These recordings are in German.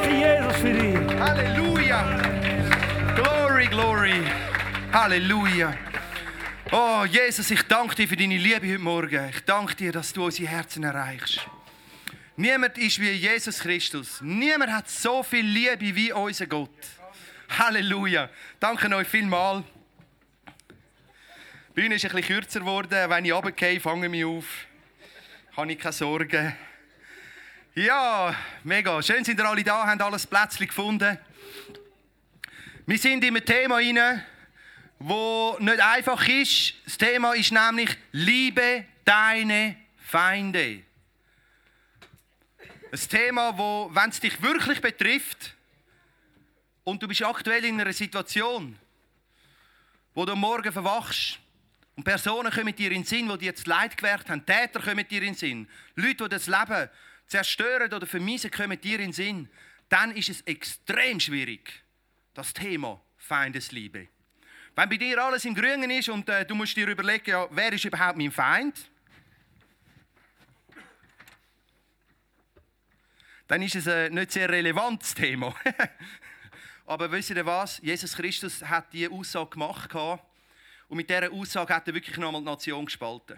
Danke, Jesus, für dich. Halleluja. Glory, glory. Halleluja. Oh, Jesus, ich danke dir für deine Liebe heute Morgen. Ich danke dir, dass du unsere Herzen erreichst. Niemand ist wie Jesus Christus. Niemand hat so viel Liebe wie unser Gott. Halleluja. Danke euch vielmals. Die Bühne ist ein bisschen kürzer geworden. Wenn ich runtergehe, fange ich mich auf. Habe ich keine Sorgen. Ja, mega. Schön sind ihr alle da, haben alles Plätzchen gefunden. Wir sind in ein Thema rein, das nicht einfach ist. Das Thema ist nämlich «Liebe deine Feinde». Ein Thema, das, wenn es dich wirklich betrifft und du bist aktuell in einer Situation, wo du am Morgen verwachst und Personen kommen dir in den Sinn, die dir jetzt Leid gewährt haben, Täter kommen dir in den Sinn, Leute, die das Leben zerstören oder vermiesen, kommen dir in den Sinn, dann ist es extrem schwierig, das Thema Feindesliebe. Wenn bei dir alles im Grünen ist und du musst dir überlegen, ja, wer ist überhaupt mein Feind, dann ist es ein nicht sehr relevantes Thema. Aber wisst ihr was? Jesus Christus hat diese Aussage gemacht und mit dieser Aussage hat er wirklich nochmal die Nation gespalten.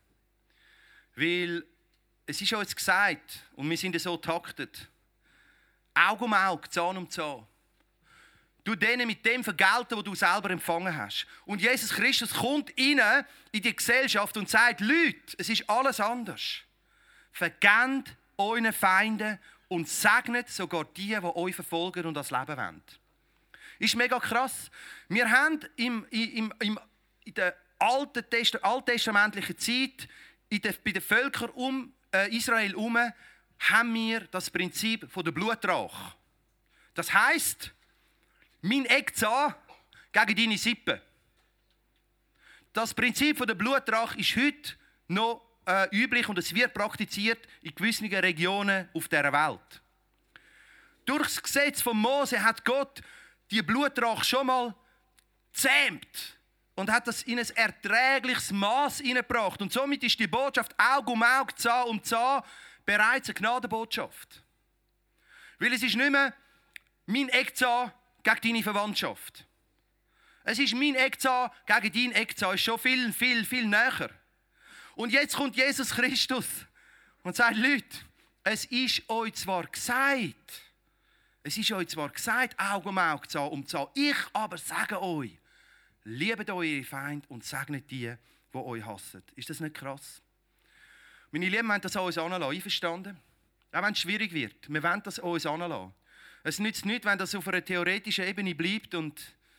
Weil es ist uns gesagt, und wir sind so taktet, Auge um Auge, Zahn um Zahn. Du denen mit dem vergelten, was du selber empfangen hast. Und Jesus Christus kommt rein in die Gesellschaft und sagt, Leute, es ist alles anders. Vergebt euren Feinden und segnet sogar die, die euch verfolgen und das Leben wollen. Ist mega krass. Wir haben in der alttestamentlichen Zeit, bei den Völkern um Israel herum, haben wir das Prinzip der Blutrache. Das heisst, mein Eckzahn gegen deine Sippe. Das Prinzip der Blutrache ist heute noch üblich und es wird praktiziert in gewissen Regionen auf dieser Welt. Durch das Gesetz von Mose hat Gott die Blutrache schon mal gezähmt und hat das in ein erträgliches Maß hineingebracht. Und somit ist die Botschaft Auge um Auge, Zahn um Zahn bereits eine Gnadenbotschaft. Weil es ist nicht mehr mein Eckzahn gegen deine Verwandtschaft. Es ist mein Eckzahn gegen dein Eckzahn. Es ist schon viel, viel, viel näher. Und jetzt kommt Jesus Christus und sagt, Leute, es ist euch zwar gesagt, Auge um Auge, Zahn um Zahn. Ich aber sage euch, liebet eure Feinde und segnet die, die euch hassen. Ist das nicht krass? Meine Lieben, wir wollen das an uns anlassen. Einverstanden? Auch wenn es schwierig wird. Wir wollen das an uns anlassen. Es nützt nichts, wenn das auf einer theoretischen Ebene bleibt und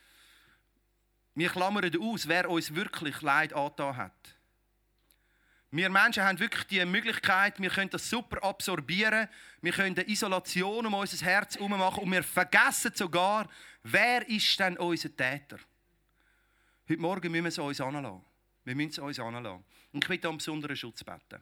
wir klammern aus, wer uns wirklich Leid angetan hat. Wir Menschen haben wirklich die Möglichkeit, wir können das super absorbieren, wir können eine Isolation um unser Herz herum machen und wir vergessen sogar, wer ist denn unser Täter. Heute Morgen müssen wir es uns anlassen. Wir müssen es uns anlassen. Und ich will da einen besonderen Schutz beten.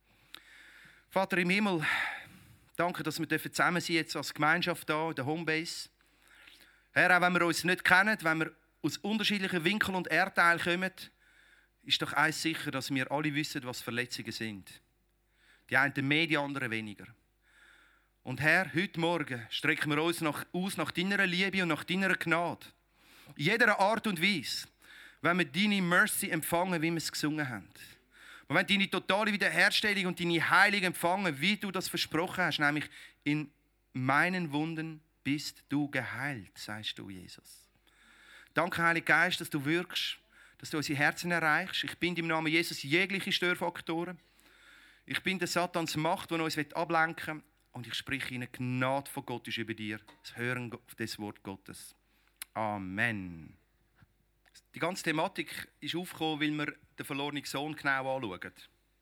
Vater im Himmel, danke, dass wir zusammen sind jetzt als Gemeinschaft hier in der Homebase. Herr, auch wenn wir uns nicht kennen, wenn wir aus unterschiedlichen Winkeln und Erdteilen kommen, ist doch eins sicher, dass wir alle wissen, was Verletzungen sind. Die einen mehr, die anderen weniger. Und Herr, heute Morgen strecken wir uns aus nach deiner Liebe und nach deiner Gnade. In jeder Art und Weise, wenn wir deine Mercy empfangen, wie wir es gesungen haben. Wir wollen deine totale Wiederherstellung und deine Heilung empfangen, wie du das versprochen hast, nämlich in meinen Wunden bist du geheilt, sagst du, Jesus. Danke, Heiliger Geist, dass du wirkst, dass du unsere Herzen erreichst. Ich bin im Namen Jesus jegliche Störfaktoren. Ich bin der Satans Macht, die uns ablenken will. Und ich spreche in Gnade von Gott ist über dir. Das Hören des Wort Gottes. Amen. Die ganze Thematik ist aufgekommen, weil wir den verlorenen Sohn genau anschauen.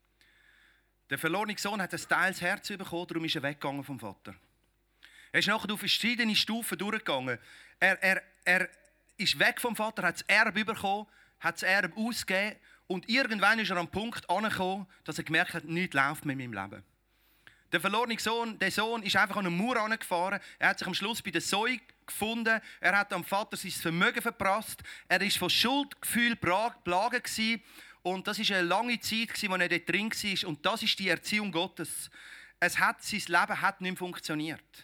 Der verlorene Sohn hat ein teiles Herz bekommen, darum ist er weggegangen vom Vater. Er ist nachher auf verschiedene Stufen durchgegangen. Er ist weg vom Vater, hat das Erbe bekommen, hat das Erbe ausgegeben und irgendwann ist er am Punkt angekommen, dass er gemerkt hat, nichts läuft mit meinem Leben. Der verlorene Sohn, der Sohn ist einfach an einen Mauer angefahren. Er hat sich am Schluss bei der Zoe gefunden. Er hat am Vater sein Vermögen verprasst. Er war von Schuldgefühl plagen gewesen. Und das war eine lange Zeit, wo er dort drin war. Und das ist die Erziehung Gottes. Sein Leben hat nicht mehr funktioniert.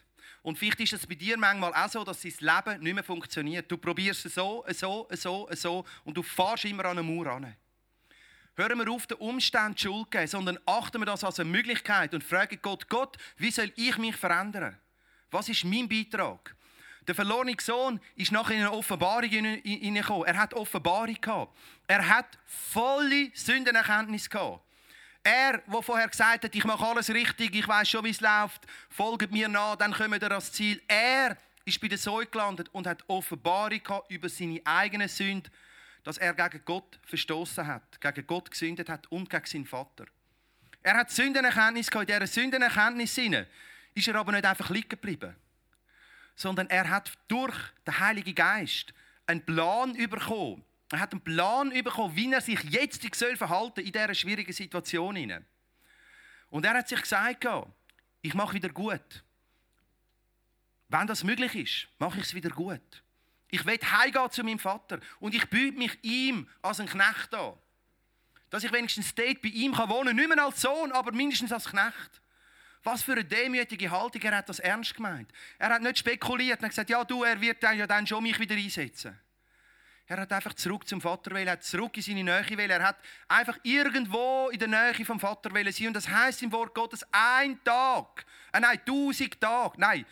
Und vielleicht ist es bei dir manchmal auch so, dass dein Leben nicht mehr funktioniert. Du probierst es so und du fährst immer an eine Mauer ran. Hören wir auf, den Umständen Schuld zu geben, sondern achten wir das als eine Möglichkeit und fragen Gott, wie soll ich mich verändern? Was ist mein Beitrag? Der verlorene Sohn ist nachher in eine Offenbarung hineingekommen. Er hat Offenbarung gehabt. Er hat volle Sündenerkenntnis gehabt. Er, der vorher gesagt hat, ich mache alles richtig, ich weiß schon, wie es läuft, folgt mir nach, dann kommen wir ans Ziel. Er ist bei der Säue gelandet und hat Offenbarung gehabt über seine eigene Sünde, dass er gegen Gott verstoßen hat, gegen Gott gesündet hat und gegen seinen Vater. Er hat Sündenerkenntnis gehabt. In dieser Sündenerkenntnis ist er aber nicht einfach liegen geblieben, sondern er hat durch den Heiligen Geist einen Plan bekommen. Er hat einen Plan bekommen, wie er sich jetzt verhalten soll in dieser schwierigen Situation. Und er hat sich gesagt, ich mache wieder gut. Wenn das möglich ist, mache ich es wieder gut. Ich will heimgehen zu meinem Vater und ich biete mich ihm als ein Knecht an. Dass ich wenigstens dort bei ihm wohnen kann, nicht mehr als Sohn, aber mindestens als Knecht. Was für eine demütige Haltung, er hat das ernst gemeint. Er hat nicht spekuliert und gesagt, er wird ja dann schon mich wieder einsetzen. Er hat einfach zurück zum Vater wollen, er hat zurück in seine Nähe wollen, er hat einfach irgendwo in der Nähe vom Vater wollen sein. Und das heisst im Wort Gottes, 1 Tag, 1000 Tage, nein,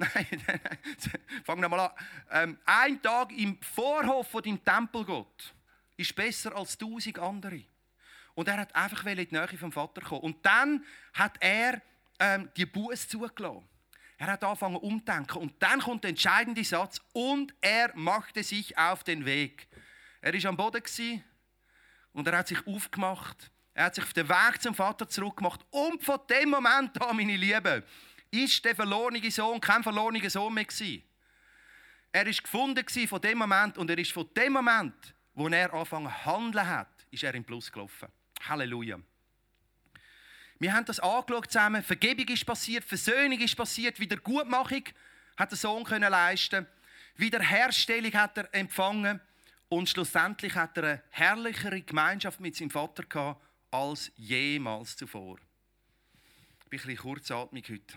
fang nochmal an. 1 Tag im Vorhof von deinem Tempel, Gott, ist besser als 1000 andere. Und er hat einfach in die Nähe vom Vater kommen. Und dann hat er die Buße zugelassen. Er hat angefangen umzudenken. Und dann kommt der entscheidende Satz. Und er machte sich auf den Weg. Er war am Boden und er hat sich aufgemacht. Er hat sich auf den Weg zum Vater zurückgemacht. Und von dem Moment an, meine Lieben, ist der verlorene Sohn kein verlorener Sohn mehr gewesen. Er war gefunden von dem Moment. Und er ist von dem Moment, wo er angefangen zu handeln hat, ist er im Plus gelaufen. Halleluja. Wir haben das angeschaut zusammen. Vergebung ist passiert, Versöhnung ist passiert, Wiedergutmachung hat der Sohn leisten. Wiederherstellung hat er empfangen und schlussendlich hat er eine herrlichere Gemeinschaft mit seinem Vater gehabt als jemals zuvor. Ich bin ein bisschen kurzatmig heute.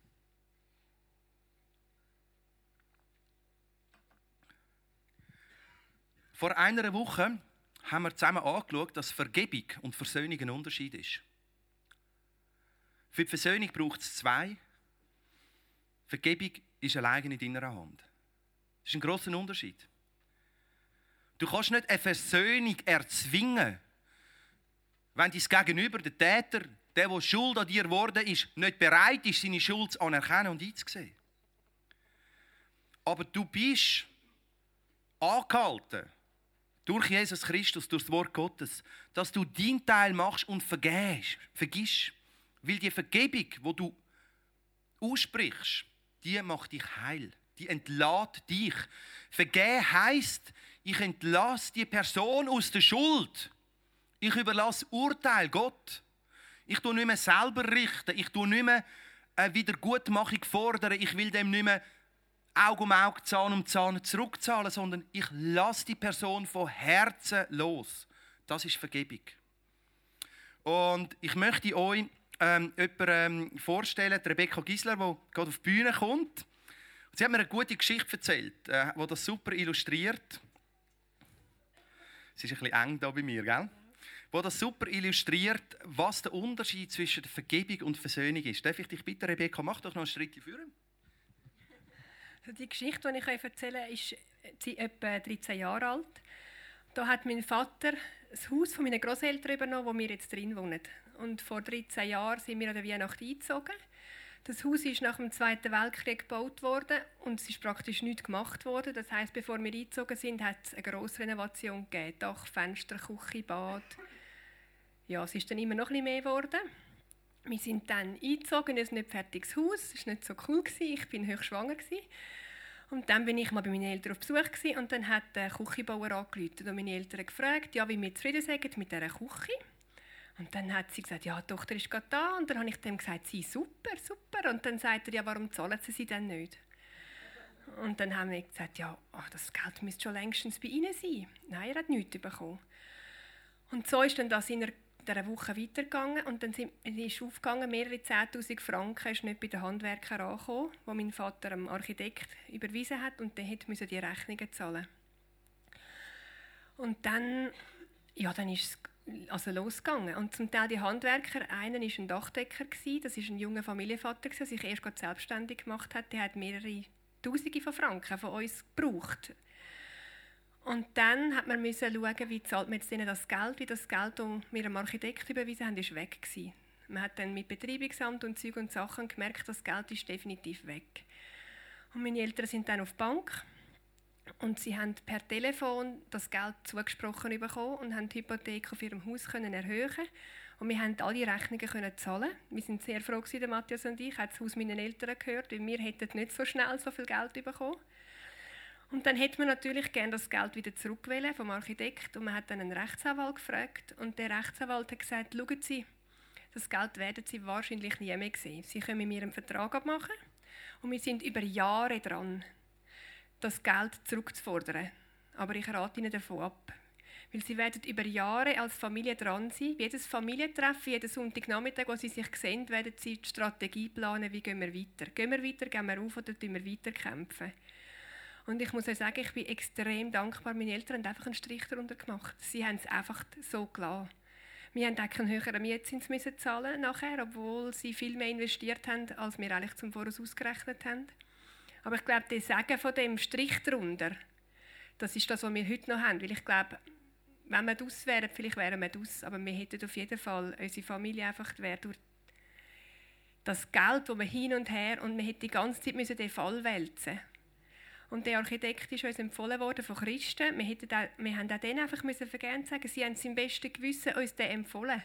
Vor einer Woche haben wir zusammen angeschaut, dass Vergebung und Versöhnung ein Unterschied ist. Für die Versöhnung braucht es 2. Vergebung ist allein in deiner Hand. Das ist ein grosser Unterschied. Du kannst nicht eine Versöhnung erzwingen, wenn dein Gegenüber, der Täter, der schuld an dir geworden ist, nicht bereit ist, seine Schuld zu anerkennen und einzusehen. Aber du bist angehalten, durch Jesus Christus, durch das Wort Gottes, dass du deinen Teil machst und vergisst. Weil die Vergebung, die du aussprichst, die macht dich heil. Die entlässt dich. Vergeben heisst, ich entlasse die Person aus der Schuld. Ich überlasse Urteil Gott. Ich tue nicht mehr selber richten. Ich tue nicht mehr eine Wiedergutmachung fordern. Ich will dem nicht mehr Auge um Auge, Zahn um Zahn zurückzahlen, sondern ich lasse die Person von Herzen los. Das ist Vergebung. Und ich möchte euch jemanden vorstellen, Rebecca Gisler, die gerade auf die Bühne kommt. Sie hat mir eine gute Geschichte erzählt, die das super illustriert. Es ist ein bisschen eng hier bei mir, gell? Wo das super illustriert, was der Unterschied zwischen der Vergebung und Versöhnung ist. Darf ich dich bitten, Rebecca, mach doch noch einen Schritt führen. Also die Geschichte, die ich euch erzähle, ist etwa 13 Jahre alt. Da hat mein Vater das Haus von meinen Großeltern übernommen, wo wir jetzt drin wohnen. Und vor 13 Jahren sind wir an der Weihnacht eingezogen. Das Haus ist nach dem Zweiten Weltkrieg gebaut worden und es ist praktisch nichts gemacht worden. Das heisst, bevor wir eingezogen sind, hat es eine grosse Renovation gegeben. Dach, Fenster, Küche, Bad. Ja, es ist dann immer noch ein bisschen mehr geworden. Wir sind dann eingezogen in ein nicht fertiges Haus. Es war nicht so cool. Ich war hochschwanger. Und dann bin ich mal bei meinen Eltern auf Besuch und dann hat der Küchenbauer angerufen und meine Eltern gefragt, ja, wie wir zufrieden sind mit dieser Küche. Und dann hat sie gesagt, ja, die Tochter ist gerade da. Und dann habe ich dem gesagt, sie, super. Und dann sagt er, ja, warum zahlen sie denn nicht? Und dann haben wir gesagt, ja, das Geld müsste schon längstens bei ihnen sein. Nein, er hat nichts bekommen. Und so ist dann das in einer dieser Woche weitergegangen und dann ist aufgegangen, mehrere 10'000 Franken ist nicht bei den Handwerkern angekommen, wo mein Vater dem Architekt überwiesen hat und der musste die Rechnungen zahlen. Und dann ist es losgegangen. Und zum Teil die Handwerker, einer war ein Dachdecker, das war ein junger Familienvater, der sich erst gerade selbstständig gemacht hat, der hat mehrere Tausende von Franken von uns gebraucht. Und dann hat man schauen, wie zahlt man jetzt denen das Geld, wie das Geld, das wir dem Architekt überwiesen haben, ist weg gewesen. Man hat dann mit Betreibungsamt und Zeug und Sachen gemerkt, das Geld ist definitiv weg. Und meine Eltern sind dann auf die Bank und sie haben per Telefon das Geld zugesprochen bekommen und haben die Hypothek auf ihrem Haus erhöhen. Und wir konnten alle Rechnungen zahlen. Wir waren sehr froh, Matthias und ich. Ich habe das Haus meinen Eltern gehört, weil wir hätten nicht so schnell so viel Geld bekommen. Und dann hätte man natürlich gerne das Geld wieder zurückwählen vom Architekt. Und man hat dann einen Rechtsanwalt gefragt. Und der Rechtsanwalt hat gesagt, schauen Sie, das Geld werden Sie wahrscheinlich nie mehr sehen. Sie können mit mir einen Vertrag abmachen. Und wir sind über Jahre dran, das Geld zurückzufordern. Aber ich rate Ihnen davon ab. Weil Sie werden über Jahre als Familie dran sein. Jedes Familientreffen, jeden Sonntagnachmittag, wo Sie sich sehen, werden Sie die Strategie planen, wie gehen wir weiter. Gehen wir weiter, gehen wir auf oder tun wir weiter kämpfen. Und ich muss euch sagen, ich bin extrem dankbar. Meine Eltern haben einfach einen Strich darunter gemacht. Sie haben es einfach so gelassen. Wir mussten auch einen höheren Mietzins zahlen nachher, obwohl sie viel mehr investiert haben, als wir eigentlich zum Voraus ausgerechnet haben. Aber ich glaube, das Sagen von dem Strich darunter, das ist das, was wir heute noch haben. Weil ich glaube, wenn wir das wären, vielleicht wären wir das, aber wir hätten auf jeden Fall unsere Familie einfach durch das Geld, das wir hin und her, und wir hätten die ganze Zeit den Fall wälzen. Und der Architekt ist uns empfohlen worden von Christen. Wir haben auch denen einfach vergeben sagen, sie haben es im besten Gewissen uns den empfohlen.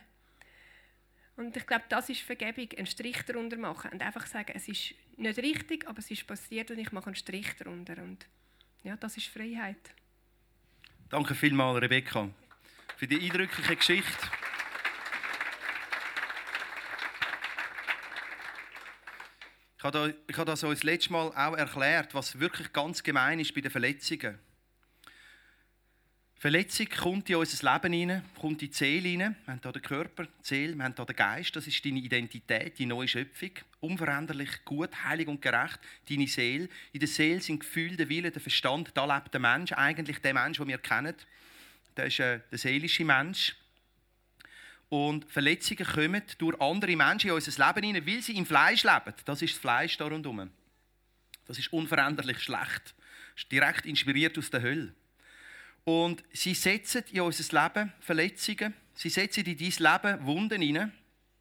Und ich glaube, das ist Vergebung, einen Strich darunter machen und einfach sagen, es ist nicht richtig, aber es ist passiert und ich mache einen Strich darunter. Und ja, das ist Freiheit. Danke vielmals, Rebecca, für die eindrückliche Geschichte. Ich habe das uns letztes Mal auch erklärt, was wirklich ganz gemein ist bei den Verletzungen. Verletzung kommt in unser Leben hinein, kommt in die Seele hinein. Wir haben hier den Körper, die Seele, wir haben hier den Geist. Das ist deine Identität, die neue Schöpfung. Unveränderlich, gut, heilig und gerecht. Deine Seele. In der Seele sind Gefühle, der Wille, der Verstand. Da lebt der Mensch, eigentlich der Mensch, den wir kennen. Das ist der seelische Mensch. Und Verletzungen kommen durch andere Menschen in unser Leben hinein, weil sie im Fleisch leben. Das ist das Fleisch da rundherum. Das ist unveränderlich schlecht. Das ist direkt inspiriert aus der Hölle. Und sie setzen in unser Leben Verletzungen. Sie setzen in dein Leben Wunden hinein.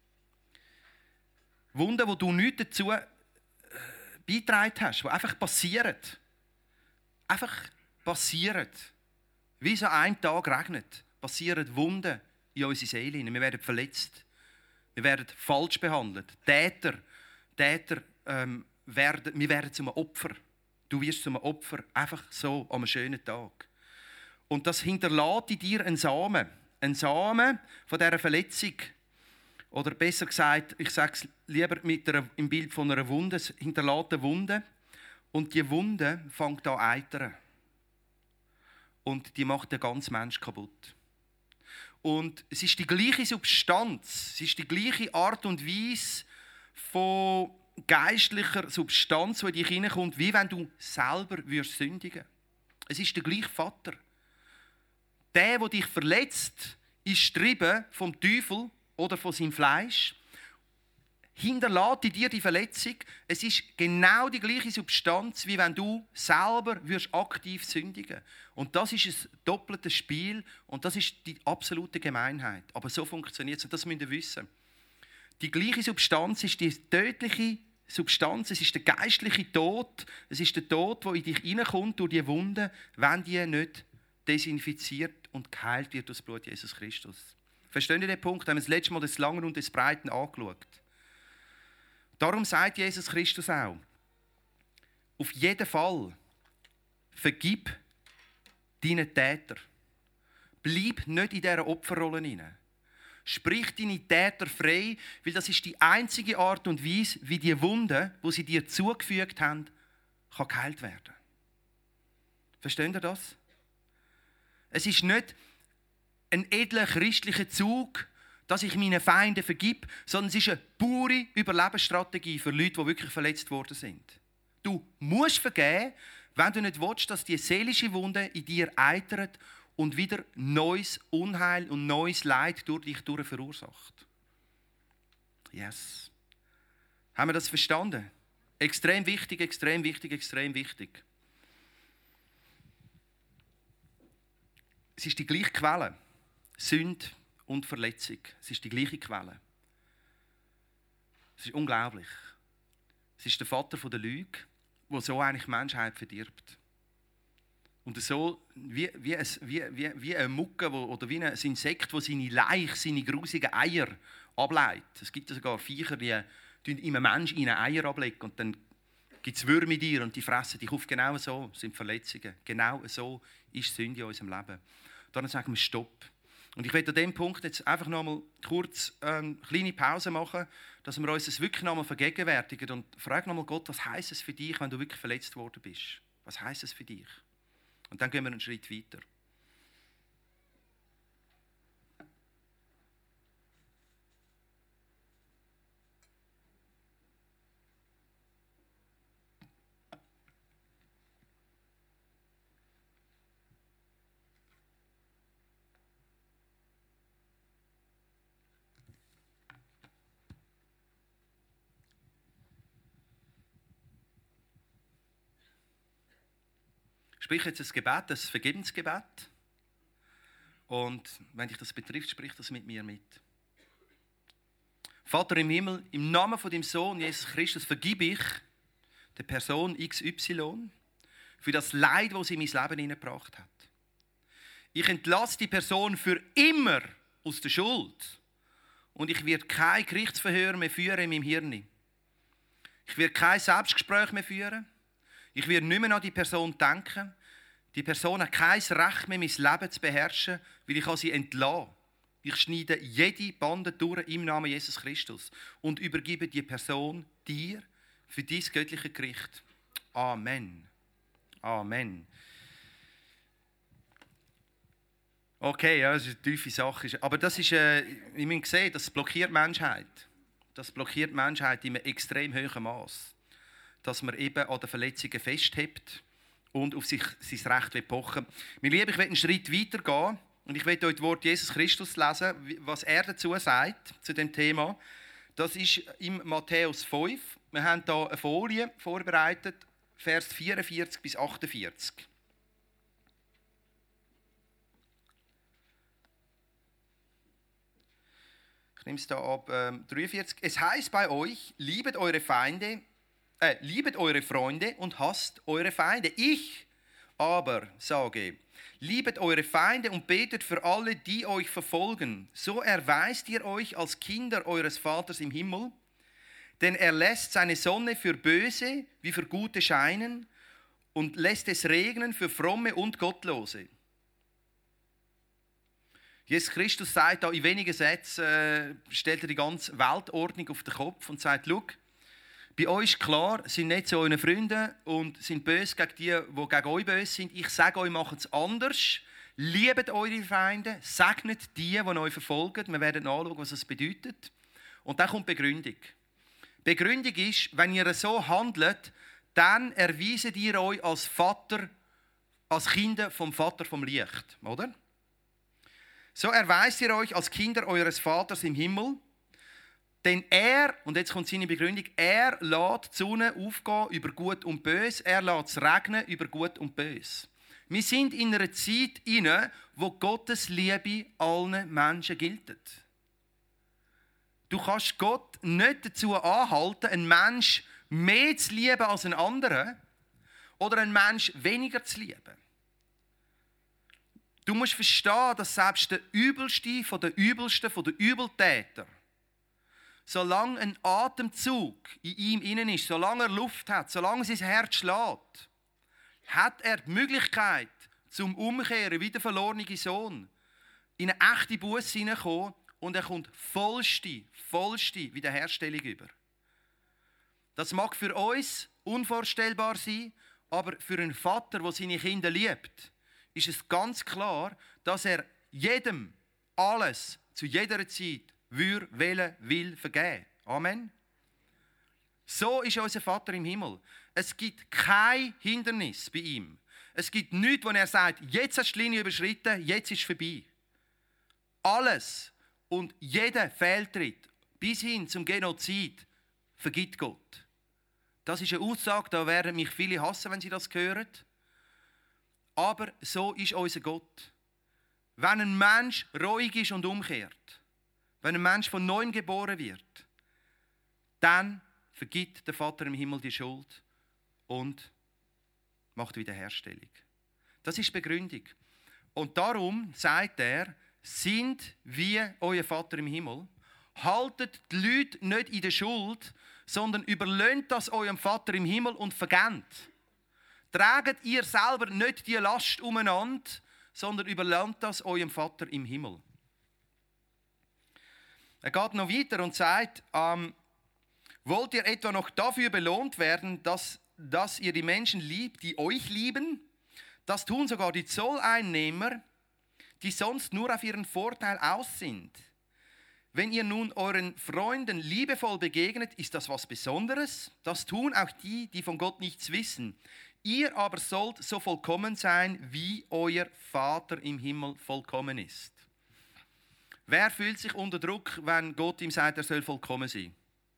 Wunden, wo du nichts dazu beigetragen hast, die einfach passieren. Einfach passieren. Wie so ein Tag regnet, passieren Wunden in unsere Seele hinein. Wir werden verletzt. Wir werden falsch behandelt. Wir werden zum Opfer. Du wirst zum Opfer, einfach so an einem schönen Tag. Und das hinterlässt in dir einen Samen von dieser Verletzung. Oder besser gesagt, ich sage es lieber im Bild von einer Wunde, es hinterlässt eine Wunde. Und die Wunde fängt an zu eitern. Und die macht den ganzen Menschen kaputt. Und es ist die gleiche Substanz, es ist die gleiche Art und Weise von geistlicher Substanz, die in dich hineinkommt, wie wenn du selber sündigen würdest. Es ist der gleiche Vater. Der dich verletzt, ist getrieben vom Teufel oder von seinem Fleisch. Hinterlässt in dir die Verletzung. Es ist genau die gleiche Substanz, wie wenn du selber aktiv sündigen. Und das ist ein doppeltes Spiel und das ist die absolute Gemeinheit. Aber so funktioniert es und das müsst ihr wissen. Die gleiche Substanz ist die tödliche Substanz, es ist der geistliche Tod. Es ist der Tod, der in dich hineinkommt durch die Wunden, wenn die nicht desinfiziert und geheilt wird durch das Blut Jesus Christus. Versteht ihr den Punkt? Da haben wir das letzte Mal das Langen und das Breiten angeschaut. Darum sagt Jesus Christus auch, auf jeden Fall vergib deinen Täter. Bleib nicht in dieser Opferrolle hinein. Sprich deine Täter frei, weil das ist die einzige Art und Weise, wie die Wunde, die sie dir zugefügt haben, kann geheilt werden. Versteht ihr das? Es ist nicht ein edler christlicher Zug, dass ich meinen Feinden vergib, sondern es ist eine pure Überlebensstrategie für Leute, die wirklich verletzt worden sind. Du musst vergeben, wenn du nicht willst, dass die seelische Wunde in dir eitert und wieder neues Unheil und neues Leid durch dich verursacht. Yes. Haben wir das verstanden? Extrem wichtig, extrem wichtig, extrem wichtig. Es ist die gleiche Quelle. Sünde und Verletzung. Es ist die gleiche Quelle. Es ist unglaublich. Es ist der Vater der Lüge, der so eigentlich die Menschheit verdirbt. Und so wie eine Mucke oder wie ein Insekt, das seine Leiche, seine grusigen Eier ableitet. Es gibt sogar Viecher, die in einem Menschen Eier ablegen und dann gibt es Würmer in dir und die fressen dich auf. Genau so sind Verletzungen. Genau so ist Sünde in unserem Leben. Dann sagen wir Stopp. Und ich werde an diesem Punkt jetzt einfach noch mal kurz eine kleine Pause machen, dass wir uns das wirklich noch mal vergegenwärtigen und fragen noch mal Gott, was heisst es für dich, wenn du wirklich verletzt worden bist? Was heisst es für dich? Und dann gehen wir einen Schritt weiter. Sprich jetzt ein Gebet, ein Vergebensgebet. Und wenn dich das betrifft, sprich das mit mir mit. Vater im Himmel, im Namen von deinem Sohn Jesus Christus vergib ich der Person XY für das Leid, das sie in mein Leben hineingebracht hat. Ich entlasse die Person für immer aus der Schuld. Und ich werde kein Gerichtsverhör mehr führen in meinem Hirn. Ich werde kein Selbstgespräch mehr führen. Ich werde nicht mehr an die Person denken. Die Person hat kein Recht mehr, mein Leben zu beherrschen, weil ich sie entlasse. Ich schneide jede Bande durch im Namen Jesus Christus und übergebe die Person dir für dein göttliche Gericht. Amen. Amen. Okay, ja, das ist eine tiefe Sache. Aber das ist, wie man sieht, das blockiert die Menschheit. Das blockiert die Menschheit in einem extrem hohen Maß. Dass man eben an den Verletzungen festhält und auf sein Recht pochen will. Meine Lieben, ich will einen Schritt weiter gehen und ich will euch das Wort Jesus Christus lesen, was er dazu sagt, zu dem Thema. Das ist im Matthäus 5. Wir haben hier eine Folie vorbereitet, Vers 44 bis 48. Ich nehme es hier ab 43. Es heißt bei euch, liebet eure Freunde und hasst eure Feinde. Ich aber sage, liebet eure Feinde und betet für alle, die euch verfolgen. So erweist ihr euch als Kinder eures Vaters im Himmel, denn er lässt seine Sonne für Böse wie für Gute scheinen und lässt es regnen für Fromme und Gottlose. Jesus Christus sagt da in wenigen Sätzen, stellt er die ganze Weltordnung auf den Kopf und sagt, schau, bei euch ist klar, sind nicht so eure Freunde und sind böse gegen die gegen euch böse sind. Ich sage euch, macht es anders. Liebet eure Feinde, segnet die euch verfolgen. Wir werden anschauen, was das bedeutet. Und dann kommt die Begründung. Die Begründung ist, wenn ihr so handelt, dann erweist ihr euch als Vater, als Kinder vom Vater vom Licht. Oder? So erweist ihr euch als Kinder eures Vaters im Himmel. Denn er, und jetzt kommt seine Begründung, er lässt die Sonne aufgehen über Gut und Böse, er lässt es regnen über Gut und Böse. Wir sind in einer Zeit inne, wo Gottes Liebe allen Menschen gilt. Du kannst Gott nicht dazu anhalten, einen Menschen mehr zu lieben als einen anderen oder einen Menschen weniger zu lieben. Du musst verstehen, dass selbst der Übelste von den Übelsten, von den Übeltätern, solange ein Atemzug in ihm innen ist, solange er Luft hat, solange sein Herz schlägt, hat er die Möglichkeit, zum Umkehren wie der verlorene Sohn in eine echte Busse hineinzukommen und er kommt vollste Wiederherstellung über. Das mag für uns unvorstellbar sein, aber für einen Vater, der seine Kinder liebt, ist es ganz klar, dass er jedem alles zu jeder Zeit will vergeben. Amen. So ist unser Vater im Himmel. Es gibt kein Hindernis bei ihm. Es gibt nichts, wo er sagt, jetzt hast du die Linie überschritten, jetzt ist es vorbei. Alles und jeder Fehltritt bis hin zum Genozid vergibt Gott. Das ist eine Aussage, da werden mich viele hassen, wenn sie das hören. Aber so ist unser Gott. Wenn ein Mensch ruhig ist und umkehrt, wenn ein Mensch von neuem geboren wird, dann vergibt der Vater im Himmel die Schuld und macht Wiederherstellung. Das ist die Begründung. Und darum sagt er, sind wie euer Vater im Himmel. Haltet die Leute nicht in der Schuld, sondern überlöhnt das eurem Vater im Himmel und vergebt. Tragt ihr selber nicht die Last umeinander, sondern überlöhnt das eurem Vater im Himmel. Er geht noch weiter und sagt, wollt ihr etwa noch dafür belohnt werden, dass ihr die Menschen liebt, die euch lieben? Das tun sogar die Zolleinnehmer, die sonst nur auf ihren Vorteil aus sind. Wenn ihr nun euren Freunden liebevoll begegnet, ist das was Besonderes. Das tun auch die, die von Gott nichts wissen. Ihr aber sollt so vollkommen sein, wie euer Vater im Himmel vollkommen ist. Wer fühlt sich unter Druck, wenn Gott ihm sagt, er soll vollkommen sein?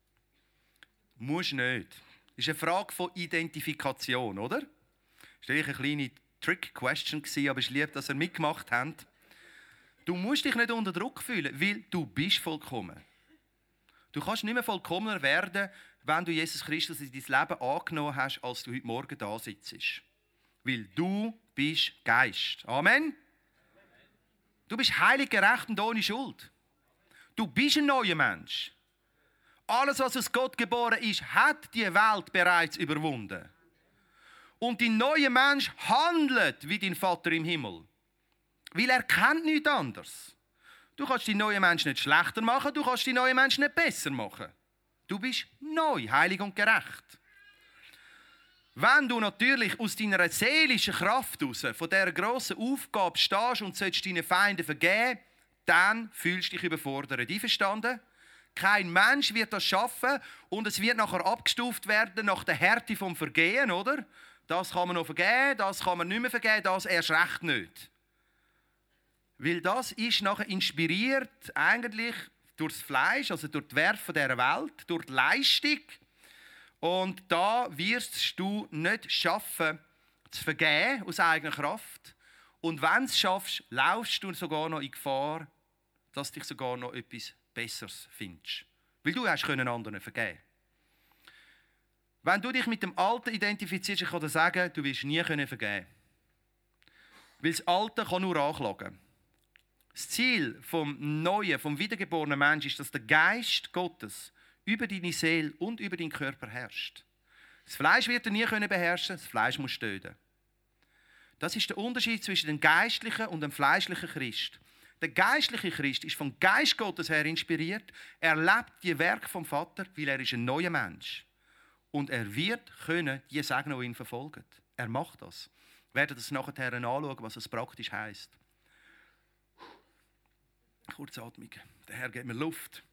Muss nicht. Das ist eine Frage von Identifikation, oder? Das war eine kleine Trick-Question, aber ich liebe, dass ihr mitgemacht habt. Du musst dich nicht unter Druck fühlen, weil du bist vollkommen. Du kannst nicht mehr vollkommener werden, wenn du Jesus Christus in dein Leben angenommen hast, als du heute Morgen da sitzt. Weil du bist Geist. Amen? Du bist heilig, gerecht und ohne Schuld. Du bist ein neuer Mensch. Alles, was aus Gott geboren ist, hat die Welt bereits überwunden. Und dein neuer Mensch handelt wie dein Vater im Himmel. Weil er kennt nichts anderes. Du kannst deinen neuen Menschen nicht schlechter machen, du kannst deinen neuen Menschen nicht besser machen. Du bist neu, heilig und gerecht. Wenn du natürlich aus deiner seelischen Kraft heraus von dieser grossen Aufgabe stehst und sollst deinen Feinden vergeben, dann fühlst du dich überfordert. Einverstanden? Kein Mensch wird das schaffen und es wird nachher abgestuft werden nach der Härte vom Vergehen, oder? Das kann man noch vergeben, das kann man nicht mehr vergeben, das erst recht nicht. Weil das ist nachher inspiriert eigentlich durch das Fleisch, also durch die Werfe dieser Welt, durch die Leistung. Und da wirst du nicht schaffen, zu vergeben aus eigener Kraft. Und wenn du es schaffst, laufst du sogar noch in Gefahr, dass du dich sogar noch etwas Besseres findest. Weil du hast anderen vergeben. Wenn du dich mit dem Alten identifizierst, ich kann dir sagen, du wirst nie vergeben können. Weil das Alte kann nur anklagen. Das Ziel vom neuen, vom wiedergeborenen Menschen ist, dass der Geist Gottes über deine Seele und über deinen Körper herrscht. Das Fleisch wird er nie beherrschen, das Fleisch muss töten. Das ist der Unterschied zwischen dem geistlichen und dem fleischlichen Christ. Der geistliche Christ ist vom Geist Gottes her inspiriert. Er lebt die Werke vom Vater, weil er ist ein neuer Mensch. Und er wird können die Segen, die ihn verfolgen. Er macht das. Wir werden das nachher anschauen, was das praktisch heisst. Kurzatmung. Der Herr gibt mir Luft.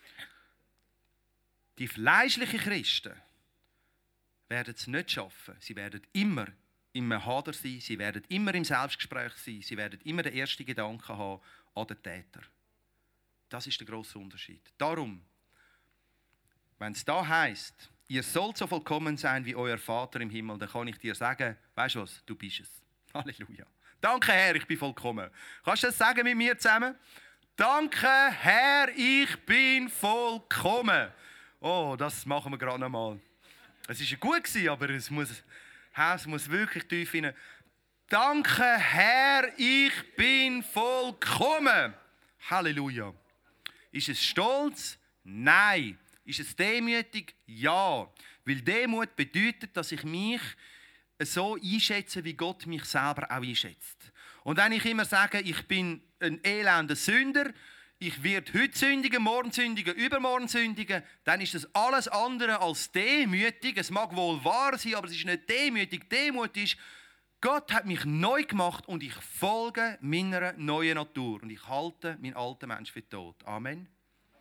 Die fleischlichen Christen werden es nicht schaffen. Sie werden immer im Hader sein, sie werden immer im Selbstgespräch sein, sie werden immer den ersten Gedanken haben an den Täter. Das ist der grosse Unterschied. Darum, wenn es da heisst, ihr sollt so vollkommen sein wie euer Vater im Himmel, dann kann ich dir sagen, weißt du was, du bist es. Halleluja. Danke Herr, ich bin vollkommen. Kannst du das sagen mit mir zusammen? Danke Herr, ich bin vollkommen. Oh, das machen wir gerade nochmal. Es war gut, aber es muss wirklich tief hinein. Danke Herr, ich bin vollkommen. Halleluja. Ist es stolz? Nein. Ist es demütig? Ja. Weil Demut bedeutet, dass ich mich so einschätze, wie Gott mich selber auch einschätzt. Und wenn ich immer sage, ich bin ein elender Sünder, ich werde heute sündigen, morgen sündigen, übermorgen sündigen, dann ist das alles andere als demütig. Es mag wohl wahr sein, aber es ist nicht demütig. Demut ist, Gott hat mich neu gemacht und ich folge meiner neuen Natur. Und ich halte meinen alten Mensch für tot. Amen.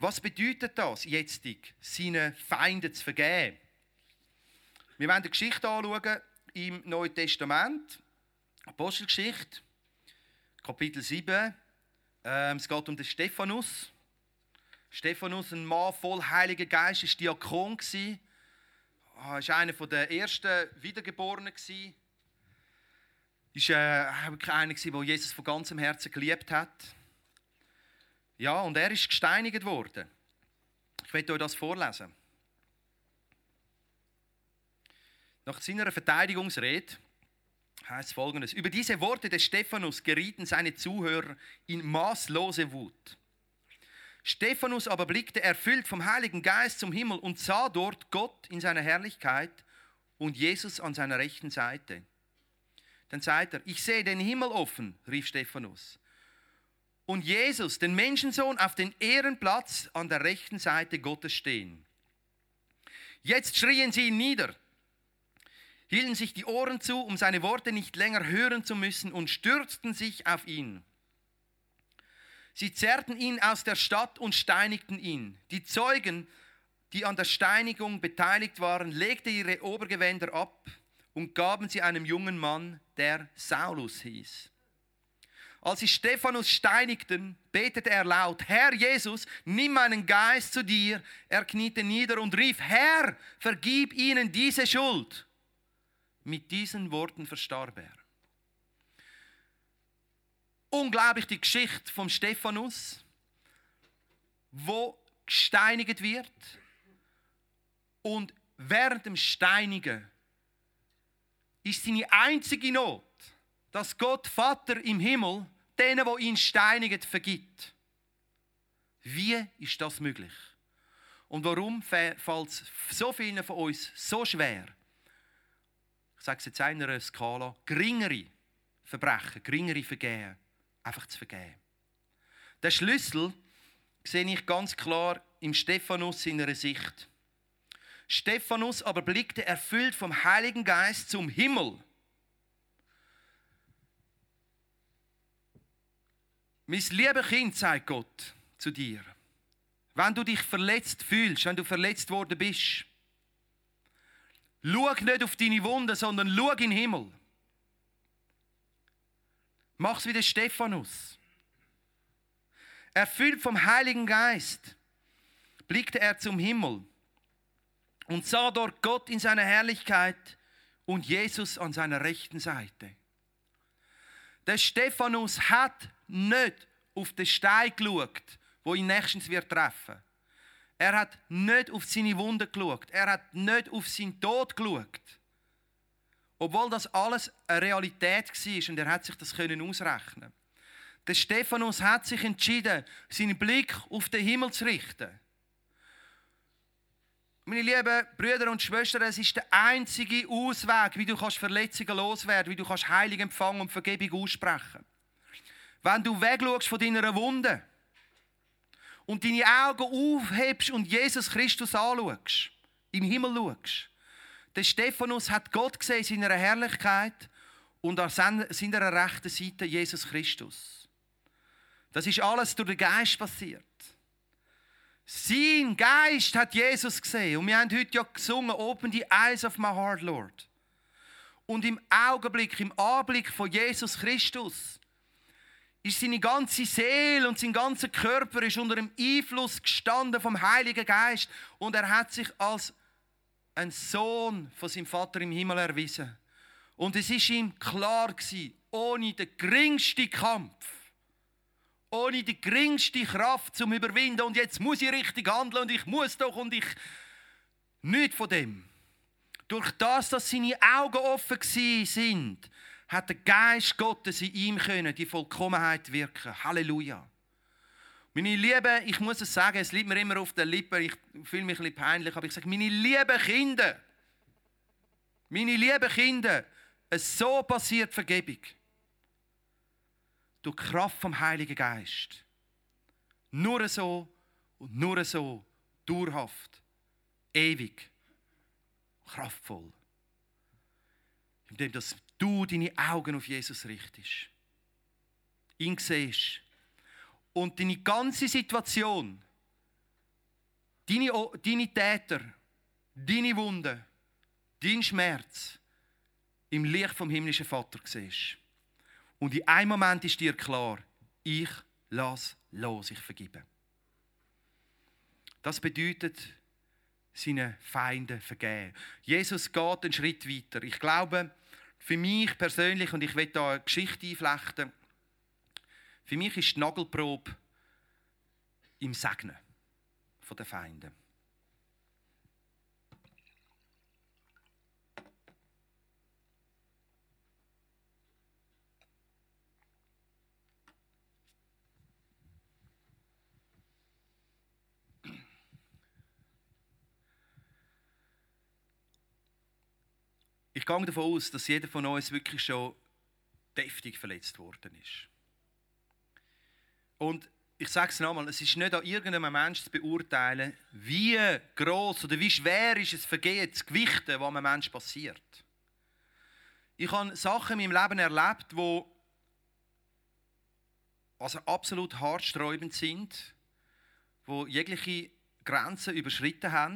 Was bedeutet das, jetzt seinen Feinden zu vergeben? Wir werden die Geschichte anschauen im Neuen Testament, Apostelgeschichte, Kapitel 7. Es geht um den Stephanus. Stephanus, ein Mann voll Heiligen Geist, war Diakon. Er war einer der ersten Wiedergeborenen. Er war einer, der Jesus von ganzem Herzen geliebt hat. Ja, und er ist gesteinigt worden. Ich werde euch das vorlesen. Nach seiner Verteidigungsrede heißt Folgendes: Über diese Worte des Stephanus gerieten seine Zuhörer in maßlose Wut. Stephanus aber blickte erfüllt vom Heiligen Geist zum Himmel und sah dort Gott in seiner Herrlichkeit und Jesus an seiner rechten Seite. Dann sagt er: Ich sehe den Himmel offen, rief Stephanus, und Jesus, den Menschensohn, auf den Ehrenplatz an der rechten Seite Gottes stehen. Jetzt schrien sie ihn nieder, hielten sich die Ohren zu, um seine Worte nicht länger hören zu müssen, und stürzten sich auf ihn. Sie zerrten ihn aus der Stadt und steinigten ihn. Die Zeugen, die an der Steinigung beteiligt waren, legten ihre Obergewänder ab und gaben sie einem jungen Mann, der Saulus hieß. Als sie Stephanus steinigten, betete er laut: Herr Jesus, nimm meinen Geist zu dir. Er kniete nieder und rief: Herr, vergib ihnen diese Schuld. Mit diesen Worten verstarb er. Unglaublich die Geschichte vom Stephanus, wo gesteinigt wird, und während dem Steinigen ist seine einzige Not, dass Gott Vater im Himmel denen, die ihn steinigen, vergibt. Wie ist das möglich? Und warum fällt es so vielen von uns so schwer, ich sage es jetzt in einer Skala, geringere Verbrechen, geringere Vergehen, einfach zu vergeben? Den Schlüssel sehe ich ganz klar im Stephanus seiner Sicht. Stephanus aber blickte erfüllt vom Heiligen Geist zum Himmel. Mein liebes Kind, sagt Gott zu dir, wenn du dich verletzt fühlst, wenn du verletzt worden bist, schau nicht auf deine Wunden, sondern schau in den Himmel. Mach's wie der Stephanus. Erfüllt vom Heiligen Geist blickte er zum Himmel und sah dort Gott in seiner Herrlichkeit und Jesus an seiner rechten Seite. Der Stephanus hat nicht auf den Stein geschaut, wo ihn nächstens wird treffen. Er hat nicht auf seine Wunden geschaut. Er hat nicht auf seinen Tod geschaut. Obwohl das alles eine Realität war und er hat sich das ausrechnen. Der Stephanus hat sich entschieden, seinen Blick auf den Himmel zu richten. Meine lieben Brüder und Schwestern, es ist der einzige Ausweg, wie du Verletzungen loswerden kannst, wie du Heilung empfangen und Vergebung aussprechen. Wenn du wegschaust von deiner Wunde und deine Augen aufhebst und Jesus Christus anschaust, im Himmel schaust. Der Stephanus hat Gott gesehen in seiner Herrlichkeit und an seiner rechten Seite Jesus Christus. Das ist alles durch den Geist passiert. Sein Geist hat Jesus gesehen. Und wir haben heute ja gesungen: Open the eyes of my heart, Lord. Und im Augenblick, im Anblick von Jesus Christus, ist seine ganze Seele und sein ganzer Körper ist unter dem Einfluss gestanden vom Heiligen Geist. Und er hat sich als ein Sohn von seinem Vater im Himmel erwiesen. Und es ist ihm klar gewesen, ohne den geringsten Kampf, ohne die geringste Kraft zum Überwinden, und jetzt muss ich richtig handeln und ich muss doch und ich... Nicht von dem. Durch das, dass seine Augen offen sind, hat der Geist Gottes in ihm können, die Vollkommenheit wirken. Halleluja. Meine Lieben, ich muss es sagen, es liegt mir immer auf den Lippen, ich fühle mich ein bisschen peinlich, aber ich sage, meine lieben Kinder, so passiert Vergebung. Durch die Kraft vom Heiligen Geist. Nur so und nur so, dauerhaft, ewig, kraftvoll. Indem dass du deine Augen auf Jesus richtest, ihn siehst und deine ganze Situation deine Täter, deine Wunden, dein Schmerz im Licht vom himmlischen Vater siehst. Und in einem Moment ist dir klar, ich lasse los, ich vergebe. Das bedeutet, seinen Feinden vergeben. Jesus geht einen Schritt weiter. Ich glaube, für mich persönlich, und ich will da eine Geschichte einflechten, für mich ist die Nagelprobe im Segnen der Feinde. Ich gehe davon aus, dass jeder von uns wirklich schon deftig verletzt worden ist. Und ich sage es nochmal, es ist nicht an irgendeinem Menschen zu beurteilen, wie gross oder wie schwer ist es Vergehen zu gewichten, was einem Menschen passiert. Ich habe Sachen in meinem Leben erlebt, die absolut haarsträubend sind, die jegliche Grenzen überschritten haben.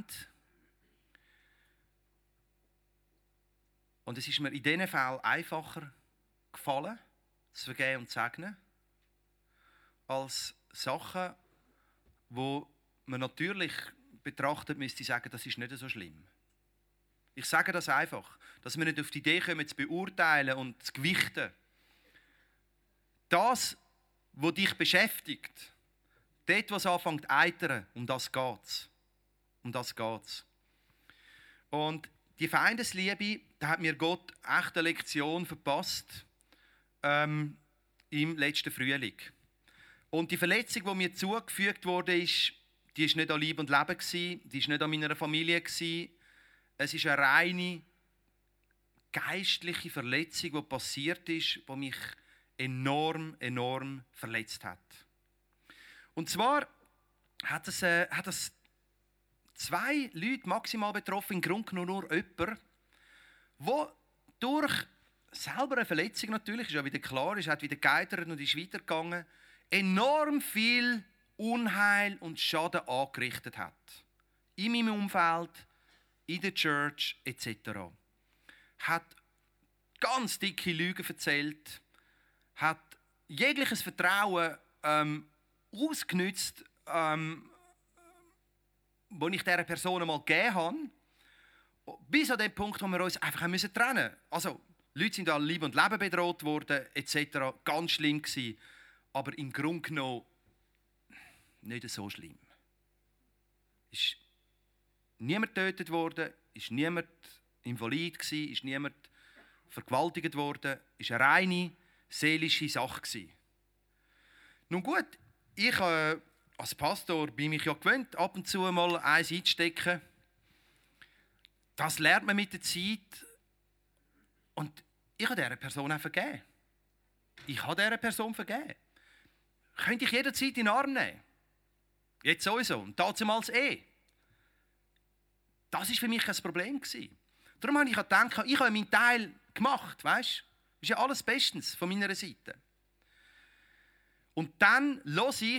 Und es ist mir in diesen Fällen einfacher gefallen, zu vergeben und zu segnen, als Sachen, wo man natürlich betrachtet müsste sagen, das ist nicht so schlimm. Ich sage das einfach, dass wir nicht auf die Idee kommen, zu beurteilen und zu gewichten. Das, was dich beschäftigt, dort, was anfängt zu eitern, um das geht es. Und die Feindesliebe, da hat mir Gott echt eine Lektion verpasst im letzten Frühling. Und die Verletzung, die mir zugefügt wurde, die war nicht an Leib und Leben, die war nicht an meiner Familie. Es ist eine reine geistliche Verletzung, die passiert ist, die mich enorm verletzt hat. Und zwar hat es 2 Leute maximal betroffen, im Grunde genommen nur jemand, der durch selber eine Verletzung natürlich, ist ja wieder klar, ist, hat wieder geeitert und ist weitergegangen, enorm viel Unheil und Schaden angerichtet hat. In meinem Umfeld, in der Church etc. Hat ganz dicke Lügen erzählt, hat jegliches Vertrauen ausgenutzt, das ich dieser Person einmal gegeben habe, bis an den Punkt, wo wir uns einfach trennen mussten. Also, Leute sind an Leib und Leben bedroht worden, etc. Ganz schlimm gewesen. Aber im Grunde genommen nicht so schlimm. Ist niemand getötet worden, ist niemand invalid gewesen, ist niemand vergewaltigt worden, ist eine reine seelische Sache gewesen. Nun gut, ich als Pastor bin mich ja gewöhnt, ab und zu mal eins einzustecken. Das lernt man mit der Zeit. Und ich habe dieser Person auch vergeben. Ich habe dieser Person vergeben. Könnte ich jederzeit in den Arm nehmen. Jetzt sowieso. Und damals Das war für mich kein Problem. Darum habe ich gedacht, ich habe meinen Teil gemacht. Weißt? Ist ja alles bestens von meiner Seite. Und dann höre ich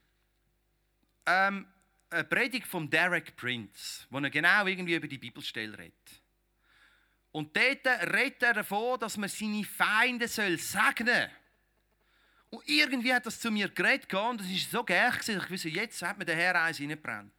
eine Predigt von Derek Prince, wo er genau irgendwie über die Bibelstelle redet. Und dort redet er davon, dass man seine Feinde segnen soll. Und irgendwie hat das zu mir geredet und das war so geil, dass ich wusste, jetzt hat mir der Herr eins reingebrannt.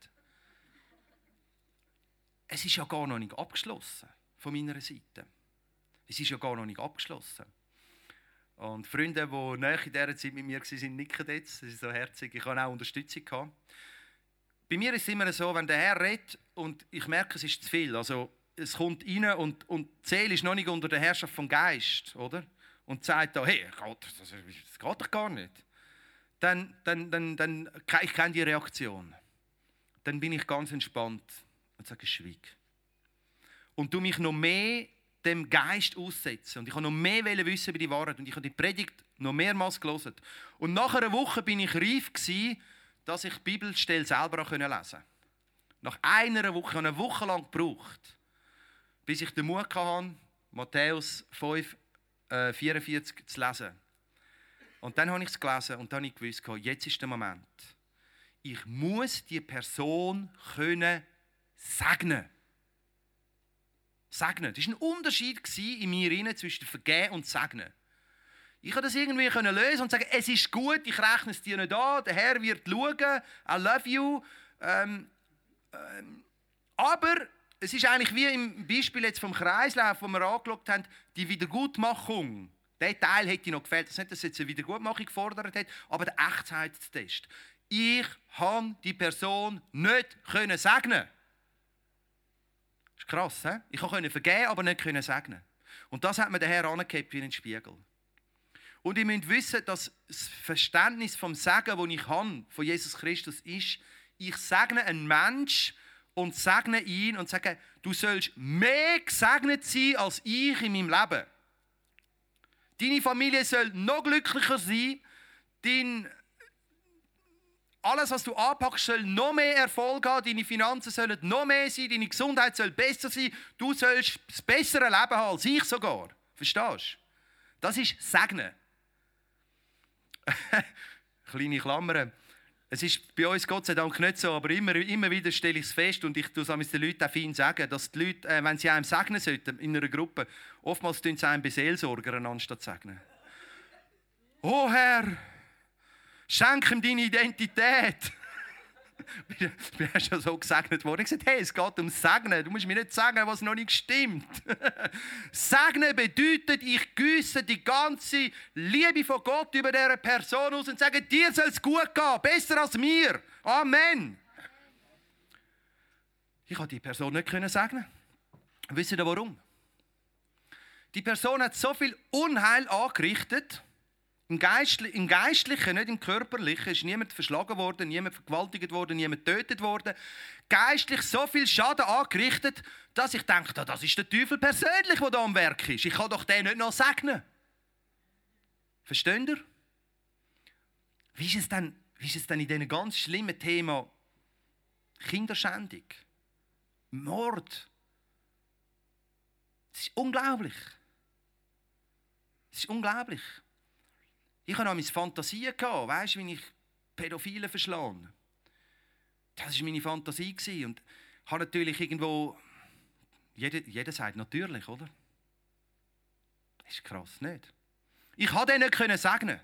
Es ist ja gar noch nicht abgeschlossen von meiner Seite. Es ist ja gar noch nicht abgeschlossen. Und Freunde, die näher in dieser Zeit mit mir waren, nicken jetzt. Das ist so herzig. Ich hatte auch Unterstützung gehabt. Bei mir ist es immer so, wenn der Herr redet und ich merke, es ist zu viel. Also, es kommt rein und die Seele ist noch nicht unter der Herrschaft vom Geist, oder? Und sagt da, hey, das geht doch gar nicht. Dann ich kenne die Reaktion. Dann bin ich ganz entspannt und sage, schweig. Und du mich noch mehr dem Geist aussetzen. Und ich wollte noch mehr wissen über die Wahrheit. Und ich habe die Predigt noch mehrmals gelesen. Und nach einer Woche bin ich reif gewesen, dass ich die Bibelstelle selber auch lesen konnte. Nach einer Woche, ich habe eine Woche lang gebraucht, bis ich den Mut hatte, Matthäus 5, 44 zu lesen. Und dann habe ich es gelesen und dann habe ich gewusst, jetzt ist der Moment. Ich muss die Person können segnen. Segnen. Das war ein Unterschied in mir zwischen vergeben und segnen. Ich konnte das irgendwie lösen und sagen, es ist gut, ich rechne es dir nicht an, der Herr wird schauen, I love you. Aber es ist eigentlich wie im Beispiel jetzt vom Kreislauf, wo wir angeschaut haben, die Wiedergutmachung. Der Teil hätte noch gefehlt. Das nicht, dass jetzt eine Wiedergutmachung gefordert hat, aber der Echtheitstest. Ich konnte die Person nicht segnen. Das ist krass, he? Ich konnte vergeben, aber nicht segnen. Und das hat mir der Herr angehabt wie in den Spiegel. Und ihr müsst wissen, dass das Verständnis vom Segen, das ich habe, von Jesus Christus ist, ich segne einen Menschen und segne ihn und sage, du sollst mehr gesegnet sein als ich in meinem Leben. Deine Familie soll noch glücklicher sein. Alles, was du anpackst, soll noch mehr Erfolg haben. Deine Finanzen sollen noch mehr sein. Deine Gesundheit soll besser sein. Du sollst das bessere Leben haben als ich sogar. Verstehst du? Das ist Segnen. Kleine Klammern. Es ist bei uns Gott sei Dank nicht so, aber immer wieder stelle ich es fest und ich tue es den Leuten auch fein sagen, dass die Leute, wenn sie einem segnen sollten in einer Gruppe, oftmals tun sie einem beseelsorgern, anstatt segnen. Oh Herr, schenk ihm deine Identität. Ich bin schon so gesegnet worden. Ich habe gesagt, hey, es geht ums Segnen. Du musst mir nicht sagen, was noch nicht stimmt. Segnen bedeutet, ich güsse die ganze Liebe von Gott über diese Person aus und sage, dir soll es gut gehen, besser als mir. Amen. Ich konnte die Person nicht segnen. Wisst ihr warum? Die Person hat so viel Unheil angerichtet, im Geistlichen, nicht im Körperlichen, ist niemand verschlagen worden, niemand vergewaltigt worden, niemand getötet worden. Geistlich so viel Schaden angerichtet, dass ich denke, das ist der Teufel persönlich, der da am Werk ist. Ich kann doch den nicht noch segnen. Versteht ihr? Wie ist es denn in diesem ganz schlimmen Thema Kinderschändung, Mord? Das ist unglaublich. Das ist unglaublich. Ich hatte auch meine Fantasien, weißt du, wie ich Pädophile verschlage. Das war meine Fantasie. Und ich habe natürlich irgendwo... Jeder sagt natürlich, oder? Das ist krass, nicht? Ich konnte den nicht segnen.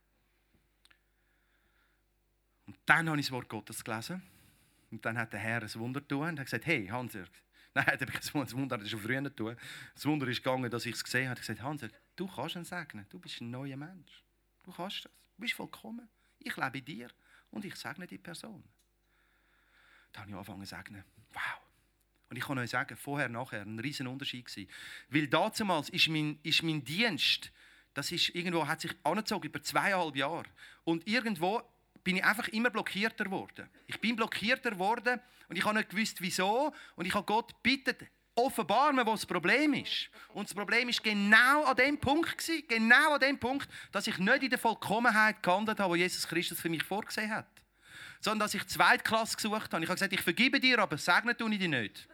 Und dann habe ich das Wort Gottes gelesen. Und dann hat der Herr ein Wunder getan und hat gesagt, hey, Hans-Jörg. Nein, das Wunder hat er schon früher getan. Das Wunder ist gegangen, dass ich es gesehen habe. Er hat gesagt, Hans-Jörg, du kannst ihn segnen. Du bist ein neuer Mensch. Du kannst das. Du bist vollkommen. Ich lebe in dir und ich segne die Person. Da habe ich angefangen zu segnen. Wow. Und ich kann euch sagen, vorher, nachher, ein riesen Unterschied gewesen. Weil damals ist mein Dienst, das ist irgendwo, hat sich angezogen über 2,5 Jahre. Und irgendwo bin ich einfach immer blockierter geworden. Ich bin blockierter geworden und ich habe nicht gewusst, wieso. Und ich habe Gott gebeten, offenbar mir, wo das Problem ist. Und das Problem ist genau an dem Punkt, dass ich nicht in der Vollkommenheit gehandelt habe, die Jesus Christus für mich vorgesehen hat. Sondern dass ich Zweitklasse gesucht habe. Ich habe gesagt, ich vergebe dir, aber segnen tue ich dich nicht.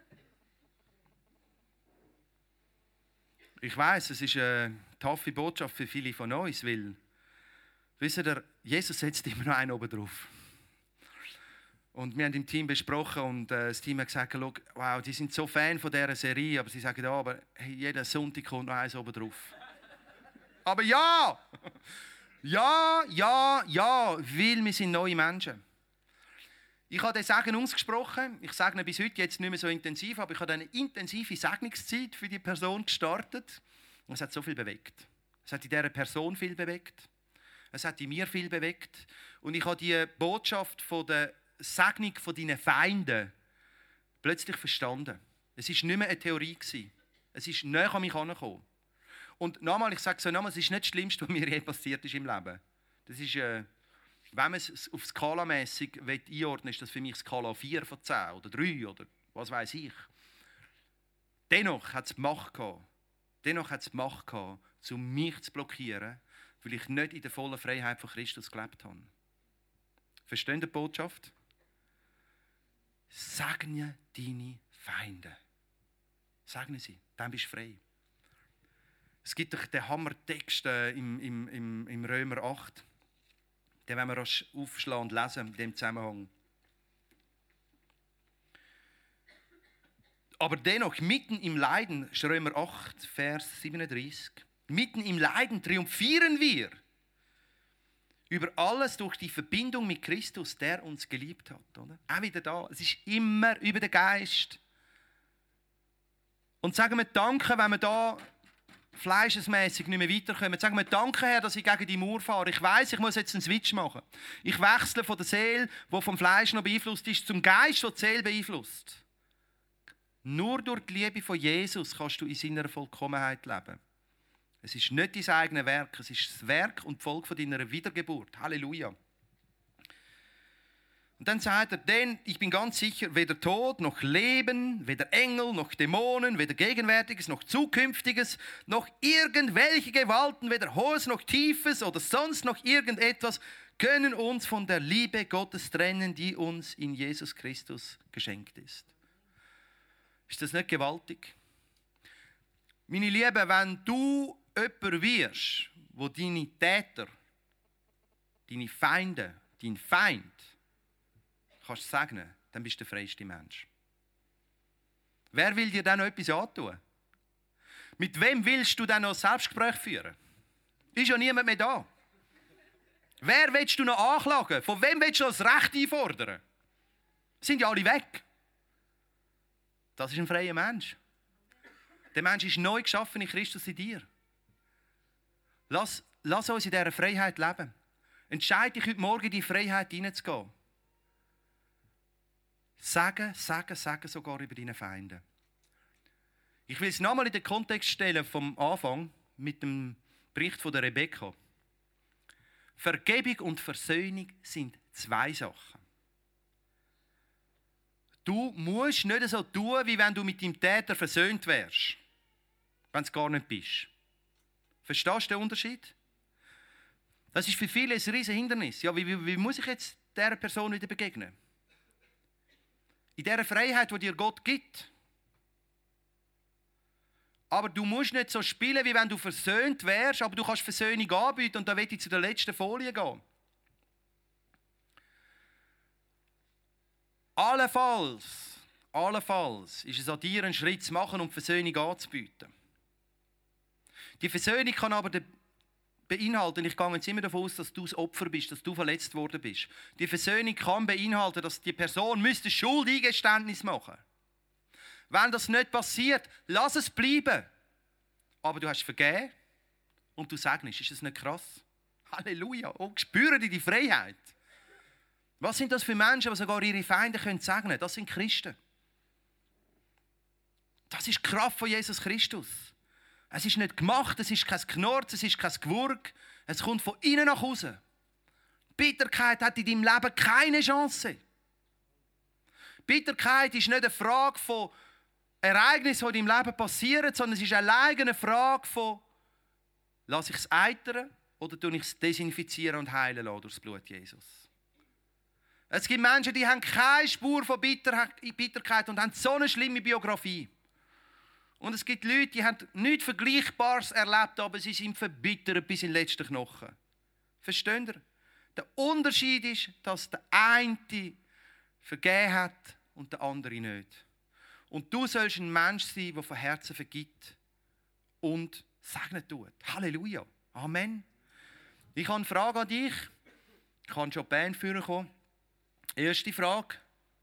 Ich weiss, es ist eine taffe Botschaft für viele von uns, weil, wisst ihr, Jesus setzt immer noch einen oben drauf. Und wir haben im Team besprochen und das Team hat gesagt, wow, die sind so Fan von dieser Serie, aber sie sagen, ja, aber hey, jeden Sonntag kommt noch eins oben drauf. Aber ja! Ja, weil wir sind neue Menschen. Ich habe den Segen ausgesprochen. Ich segne bis heute jetzt nicht mehr so intensiv, aber ich habe eine intensive Segnungszeit für die Person gestartet. Und es hat so viel bewegt. Es hat in dieser Person viel bewegt. Es hat in mir viel bewegt. Und ich habe die Botschaft von der Segnung von deinen Feinden plötzlich verstanden. Es war nicht mehr eine Theorie. Es ist näher an mich herangekommen. Und nochmal, ich sage so nochmal, es ist nicht das Schlimmste, was mir je passiert ist im Leben. Das ist, wenn man es auf skalamässig einordnen will, ist das für mich Skala 4 von 10 oder 3 oder was weiß ich. Dennoch hat es die Macht gehabt, um mich zu blockieren, weil ich nicht in der vollen Freiheit von Christus gelebt habe. Versteht ihr die Botschaft? Segne deine Feinde. Segne sie, dann bist du frei. Es gibt doch den Hammertext im Römer 8. Den wollen wir aufschlagen und lesen in diesem Zusammenhang. Aber dennoch, mitten im Leiden, Römer 8, Vers 37, mitten im Leiden triumphieren wir über alles durch die Verbindung mit Christus, der uns geliebt hat. Oder? Auch wieder da. Es ist immer über den Geist. Und sagen wir Danke, wenn wir da fleischesmässig nicht mehr weiterkommen. Sagen wir Danke, Herr, dass ich gegen die Mauer fahre. Ich weiss, ich muss jetzt einen Switch machen. Ich wechsle von der Seele, die vom Fleisch noch beeinflusst ist, zum Geist, der die Seele beeinflusst. Nur durch die Liebe von Jesus kannst du in seiner Vollkommenheit leben. Es ist nicht dein eigenes Werk, es ist das Werk und die Folge von deiner Wiedergeburt. Halleluja. Und dann sagt er, denn ich bin ganz sicher, weder Tod noch Leben, weder Engel noch Dämonen, weder Gegenwärtiges noch Zukünftiges, noch irgendwelche Gewalten, weder Hohes noch Tiefes oder sonst noch irgendetwas, können uns von der Liebe Gottes trennen, die uns in Jesus Christus geschenkt ist. Ist das nicht gewaltig? Meine Lieben, wenn du jemand wirst, wo deine Täter, deine Feinde, dein Feind, kannst segnen, dann bist du der freiste Mensch. Wer will dir dann noch etwas antun? Mit wem willst du dann noch ein Selbstgespräch führen? Ist ja niemand mehr da. Wer willst du noch anklagen? Von wem willst du noch das Recht einfordern? Sind ja alle weg. Das ist ein freier Mensch. Der Mensch ist neu geschaffen in Christus in dir. Lass uns in dieser Freiheit leben. Entscheide dich heute Morgen, in die Freiheit hineinzugehen. Sagen sogar über deine Feinde. Ich will es nochmal in den Kontext stellen vom Anfang mit dem Bericht von der Rebekka. Vergebung und Versöhnung sind zwei Sachen. Du musst nicht so tun, wie wenn du mit deinem Täter versöhnt wärst, wenn du gar nicht bist. Verstehst du den Unterschied? Das ist für viele ein riesiges Hindernis. Ja, wie muss ich jetzt dieser Person wieder begegnen? In dieser Freiheit, die dir Gott gibt. Aber du musst nicht so spielen, wie wenn du versöhnt wärst, aber du kannst Versöhnung anbieten und da will ich zu der letzten Folie gehen. Allenfalls ist es an dir, einen Schritt zu machen und Versöhnung anzubieten. Die Versöhnung kann aber beinhalten, ich gehe jetzt immer davon aus, dass du das Opfer bist, dass du verletzt worden bist. Die Versöhnung kann beinhalten, dass die Person müsste Schuldeingeständnis machen. Wenn das nicht passiert, lass es bleiben. Aber du hast vergeben und du segnest. Ist das nicht krass? Halleluja. Oh, spüren die Freiheit. Was sind das für Menschen, die sogar ihre Feinde segnen können? Das sind Christen. Das ist die Kraft von Jesus Christus. Es ist nicht gemacht, es ist kein Knurz, es ist kein Gewurg. Es kommt von innen nach außen. Bitterkeit hat in deinem Leben keine Chance. Bitterkeit ist nicht eine Frage von Ereignissen, die in deinem Leben passieren, sondern es ist alleine eine Frage von, lasse ich es eitern oder tue ich es desinfizieren und heilen lassen durch das Blut Jesus. Es gibt Menschen, die haben keine Spur von Bitterkeit und haben so eine schlimme Biografie. Und es gibt Leute, die haben nichts Vergleichbares erlebt, aber sie sind verbittert bis in den letzten Knochen. Versteht ihr? Der Unterschied ist, dass der eine vergeben hat und der andere nicht. Und du sollst ein Mensch sein, der von Herzen vergibt und segnen tut. Halleluja. Amen. Ich habe eine Frage an dich. Ich kann schon die Band führen kommen. Erste Frage.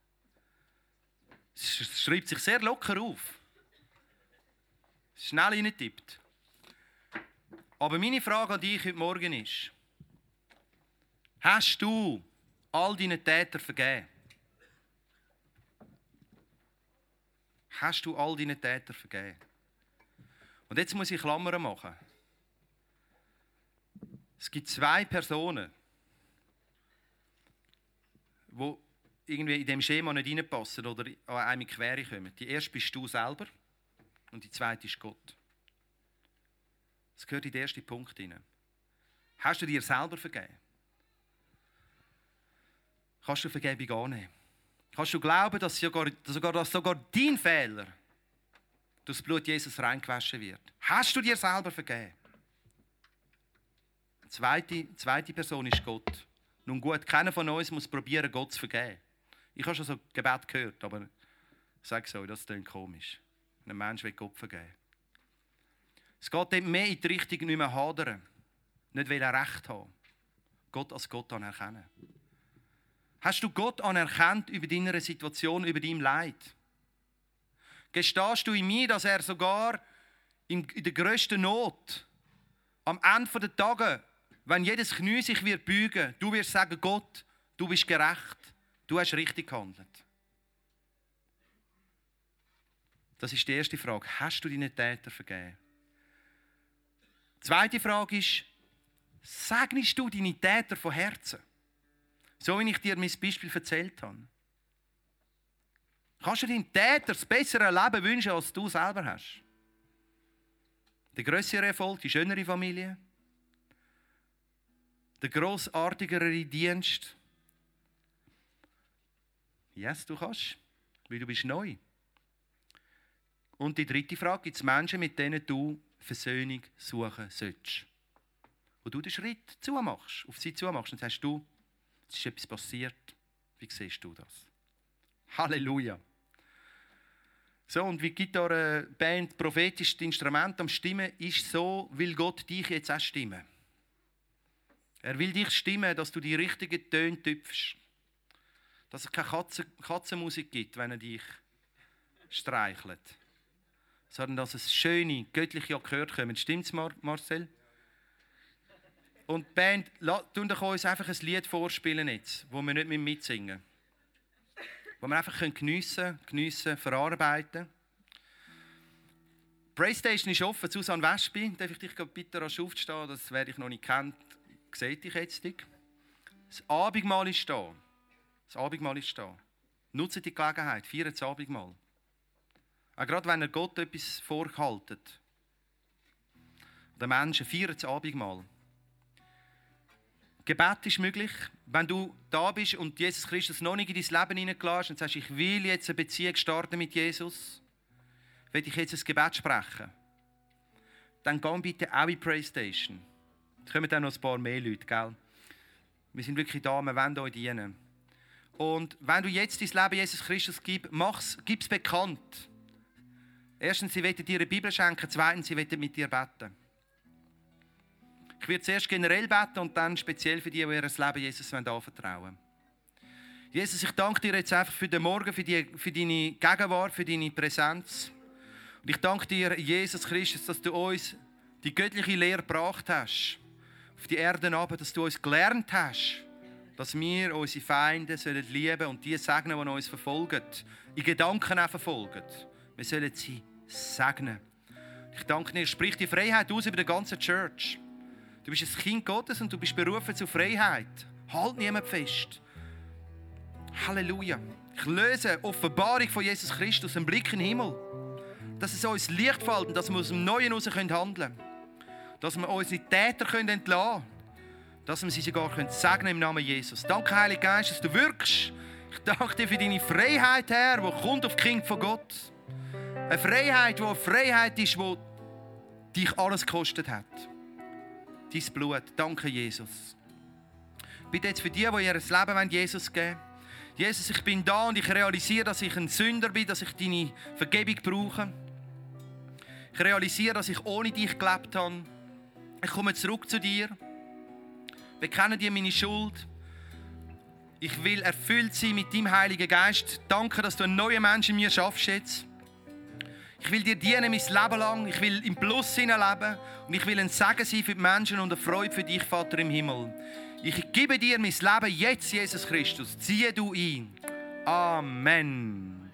Es schreibt sich sehr locker auf. Schnell reintippt. Aber meine Frage an dich heute Morgen ist: Hast du all deinen Täter vergeben? Hast du all deinen Täter vergeben? Und jetzt muss ich Klammern machen. Es gibt zwei Personen, die irgendwie in diesem Schema nicht reinpassen oder an einem Quere kommen. Die erste bist du selber und die zweite ist Gott. Das gehört in den ersten Punkt hinein. Hast du dir selber vergeben? Kannst du Vergebung annehmen? Kannst du glauben, dass sogar dein Fehler durch das Blut Jesus reingewaschen wird? Hast du dir selber vergeben? Die zweite Person ist Gott. Nun gut, keiner von uns muss probieren, Gott zu vergeben. Ich habe schon so Gebet gehört, aber Sag so, das klingt komisch. Einem Menschen Opfer geben. Es geht dort mehr in die Richtung, nicht mehr hadern. Nicht Recht haben. Gott als Gott anerkennen. Hast du Gott anerkannt über deine Situation, über dein Leid? Gestehst du in mir, dass er sogar in der grössten Not, am Ende der Tage, wenn jedes Knie sich wird beugen, du wirst sagen, Gott, du bist gerecht, du hast richtig gehandelt. Das ist die erste Frage. Hast du deinen Täter vergeben? Die zweite Frage ist, segnest du deine Täter von Herzen? So wie ich dir mein Beispiel erzählt habe. Kannst du deinem Täter das bessere Leben wünschen, als du selber hast? Der grössere Erfolg, die schönere Familie, der grossartigere Dienst. Yes, du kannst, weil du bist neu. Und die dritte Frage, gibt es Menschen, mit denen du Versöhnung suchen sollst? Wo du den Schritt zumachst, auf sie zumachst und sagst, du, es ist etwas passiert. Wie siehst du das? Halleluja! So, und wie Gitarre-Band prophetisches Instrument am Stimmen ist, so will Gott dich jetzt auch stimmen. Er will dich stimmen, dass du die richtigen Töne tüpfst. Dass es keine Katzenmusik gibt, wenn er dich streichelt. Sondern dass es schöne, göttliche Akkorde kommen. Stimmt's, Marcel? Und die Band, tun doch uns einfach ein Lied vorspielen jetzt, wo wir nicht mitsingen müssen. Wo wir einfach geniessen, verarbeiten. Die Playstation ist offen, Susanne Wespi. Darf ich dich bitte rasch aufstehen? Das werde ich noch nicht kennt. Sehe dich jetzt. Das Abendmahl ist da. Nutze die Gelegenheit, feiert das Abendmahl. Auch gerade wenn ihr Gott etwas vorhaltet. Den Menschen, feiert das Abendmahl. Gebet ist möglich, wenn du da bist und Jesus Christus noch nicht in dein Leben hineingelassen hast und sagst, ich will jetzt eine Beziehung starten mit Jesus, will ich jetzt ein Gebet sprechen. Dann geh bitte auch in die Playstation. Es kommen dann noch ein paar mehr Leute, gell? Wir sind wirklich da, wir wollen euch dienen. Und wenn du jetzt dein Leben Jesus Christus gibst, gib es bekannt. Erstens, sie wollen dir eine Bibel schenken, zweitens, sie wollen mit dir beten. Ich werde zuerst generell beten und dann speziell für die ihr Leben Jesus anvertrauen wollen. Jesus, ich danke dir jetzt einfach für den Morgen, für deine Gegenwart, für deine Präsenz. Und ich danke dir, Jesus Christus, dass du uns die göttliche Lehre gebracht hast, auf die Erde runter, dass du uns gelernt hast, dass wir unsere Feinde lieben sollen und die segnen, die uns verfolgen, in Gedanken auch verfolgen. Wir sollen sie segnen. Ich danke dir, sprich die Freiheit aus über die ganze Church. Du bist ein Kind Gottes und du bist berufen zur Freiheit. Halt niemand fest. Halleluja. Ich löse Offenbarung von Jesus Christus, einen Blick in den Himmel. Dass es uns Licht fällt und dass wir aus dem Neuen heraus handeln können. Dass wir unsere Täter entlassen können. Dass wir sie sogar segnen im Namen Jesus. Danke, Heiliger Geist, dass du wirkst. Ich danke dir für deine Freiheit, Herr, die kommt auf die Kinder von Gott. Eine Freiheit, die eine Freiheit ist, die dich alles gekostet hat. Dein Blut. Danke, Jesus. Bitte jetzt für die ihr Leben Jesus geben wollen. Jesus, ich bin da und ich realisiere, dass ich ein Sünder bin, dass ich deine Vergebung brauche. Ich realisiere, dass ich ohne dich gelebt habe. Ich komme zurück zu dir. Bekenne dir meine Schuld. Ich will erfüllt sein mit deinem Heiligen Geist. Danke, dass du einen neuen Menschen in mir schaffst jetzt. Ich will dir dienen mein Leben lang. Ich will im Plus leben. Und ich will ein Segen sein für die Menschen und eine Freude für dich, Vater im Himmel. Ich gebe dir mein Leben jetzt, Jesus Christus. Ziehe du ihn. Amen.